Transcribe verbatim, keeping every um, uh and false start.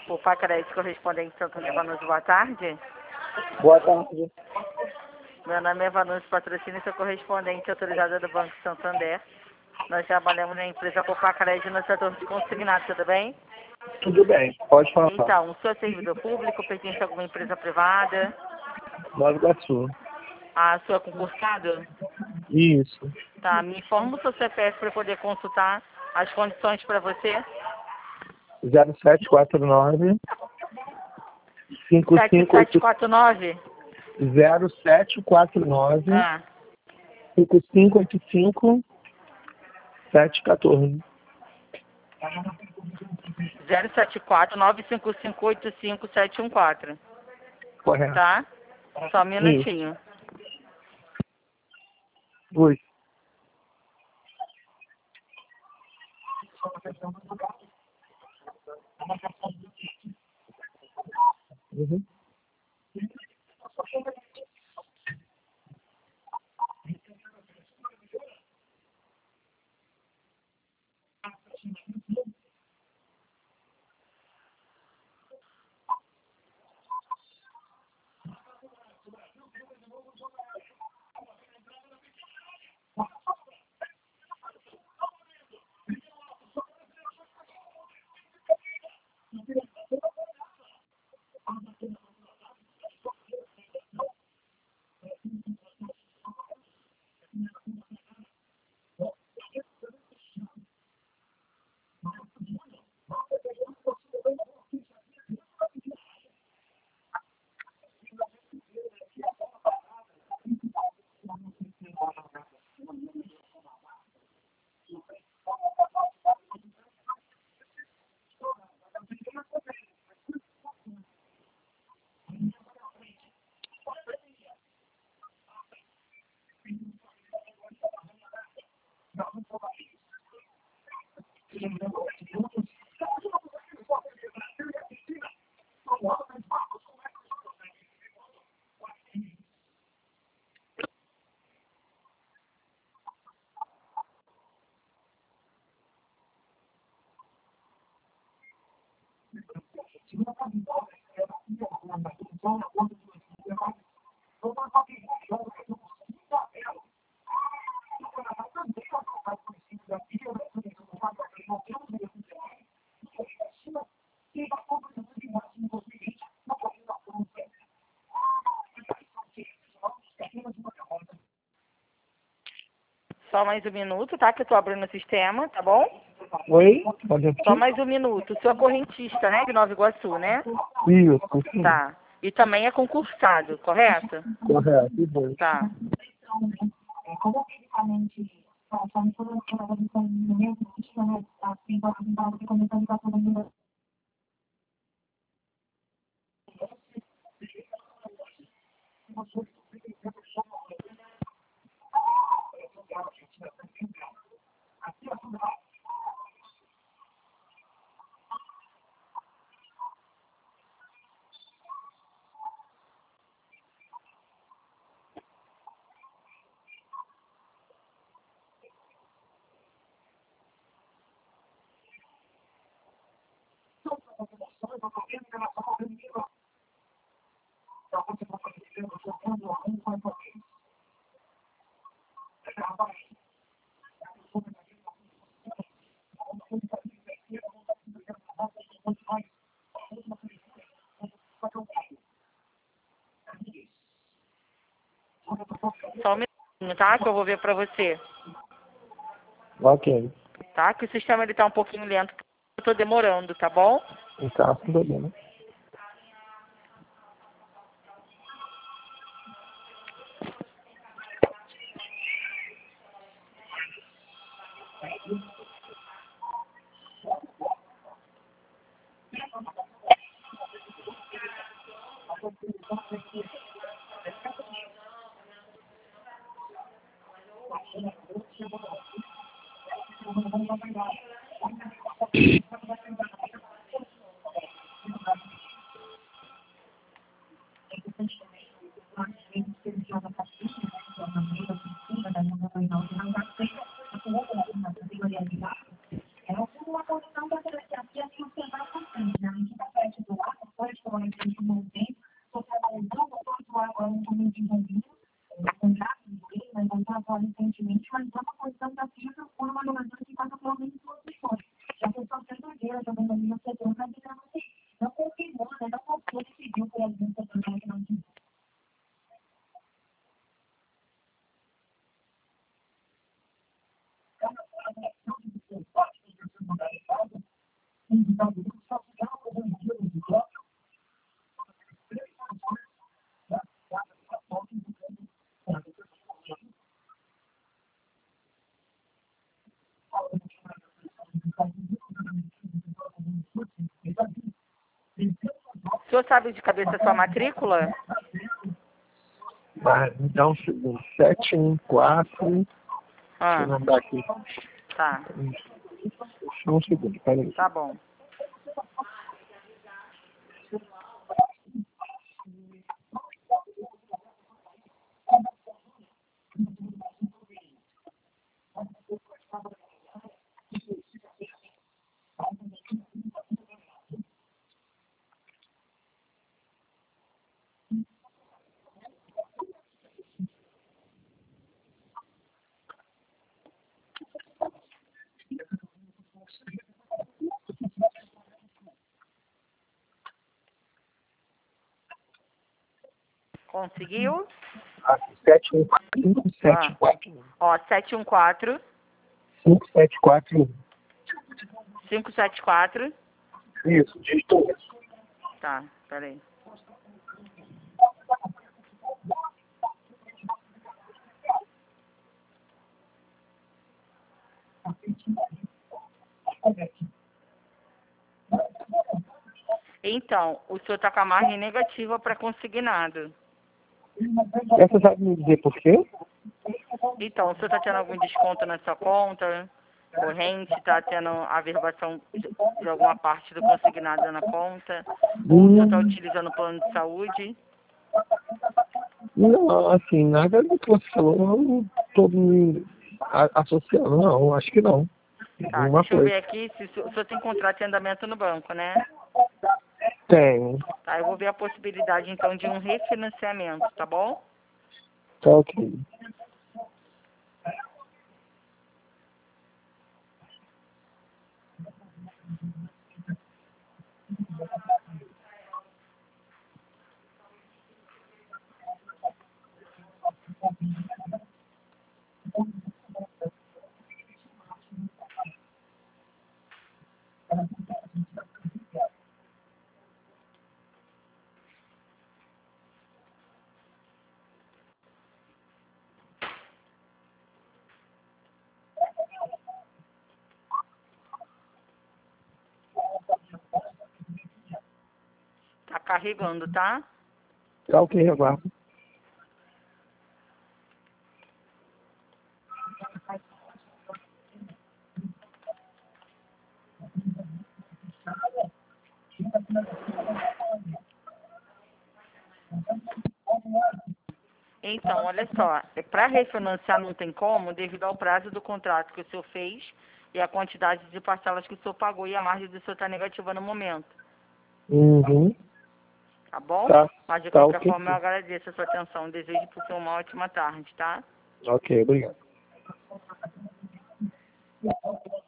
O Pacaraíso correspondente Santander Vanucci, boa tarde. Boa tarde. Meu nome é Vanucci Patrocínio, sou correspondente autorizada do Banco Santander. Nós trabalhamos na empresa Copacaraíso no setor de consignado, tudo bem? Tudo bem, pode falar. Então, o senhor é servidor público, pertence a alguma empresa privada? Nova Iguaçu. A sua é concursado? Isso. Tá, me informa o seu C P F para poder consultar as condições para você. zero sete quatro nove cinco sete cinco sete oito quatro nove? zero sete quatro nove Ah, cinco cinco oito cinco sete um quatro. zero sete quatro nove cinco cinco oito cinco sete um quatro. Correto. Tá? Só um Isso. minutinho. Oi. Uhum. Só mais um minuto, tá? Que eu tô abrindo o sistema, tá bom? Oi? Pode repetir? Só mais um minuto. O senhor é correntista, né? De Nova Iguaçu, né? Isso. Tá. E também é concursado, correto? Correto. E bom. Tá. Só um minutinho, tá? Que eu vou ver pra você. Ok. Tá? Que o sistema ele tá um pouquinho lento. Eu tô demorando, tá bom? Então, tudo bem. O senhor sabe de cabeça a sua matrícula? Vai, me dá um segundo. sete um quatro. Ah, Deixa eu lembrar aqui. tá. Só um segundo, peraí. Tá bom. Conseguiu? sete um quatro, sete quatro um. Ó, sete um quatro, cinco sete quatro um. cinco sete quatro. Isso, digitou isso. Tá, peraí. Então, o senhor tá com a margem negativa para consignado. Você sabe me dizer por quê? Então, o senhor tá tendo algum desconto na sua conta corrente? Tá tendo averbação de, de alguma parte do consignado na conta? Ou o senhor tá Hum, utilizando o plano de saúde? não, assim, nada do que você falou, eu não estou me a- associando, não, acho que não. Tá, Alguma deixa eu ver coisa. aqui se o senhor o senhor tem contrato de andamento no banco, né? Tenho. Tá, eu vou ver a possibilidade, então, de um refinanciamento, tá bom? Tá ok. Tá carregando, tá? Tá ok, aguardo. Então, olha só, para refinanciar não tem como, devido ao prazo do contrato que o senhor fez e a quantidade de parcelas que o senhor pagou e a margem do senhor está negativa no momento, Uhum. tá bom? Tá, Mas de tá qualquer ok. forma eu agradeço a sua atenção, desejo para o senhor uma ótima tarde, tá? Ok, obrigado.